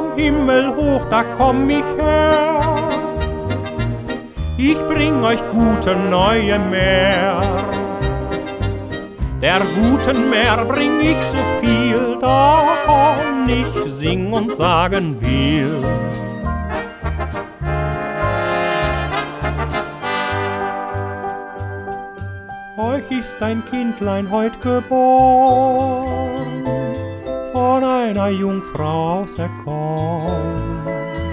himmelhoch, da komm ich her. Ich bring euch gute neue Mär. Der guten Mär bring ich so viel, davon ich sing und sagen will. Euch ist ein Kindlein heut geboren, von einer Jungfrau auserkoren.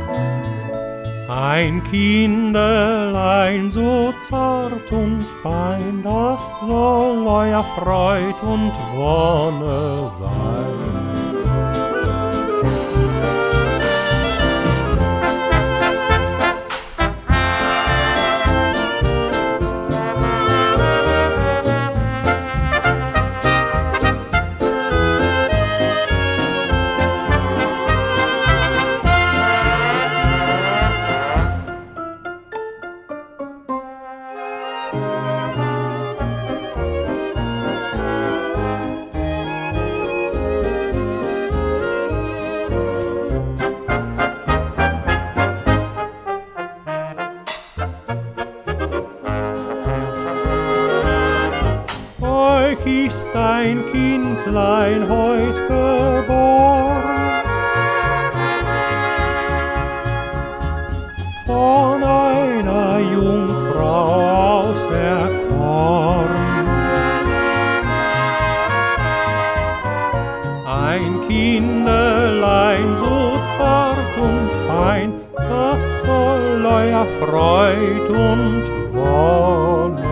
Ein Kindelein so zart und fein, das soll euer Freud und Wonne sein. Euch ist ein Kindlein heut geboren, von einer Jungfrau auserkoren. Ein Kindelein so zart und fein, das soll euer Freud und Wonne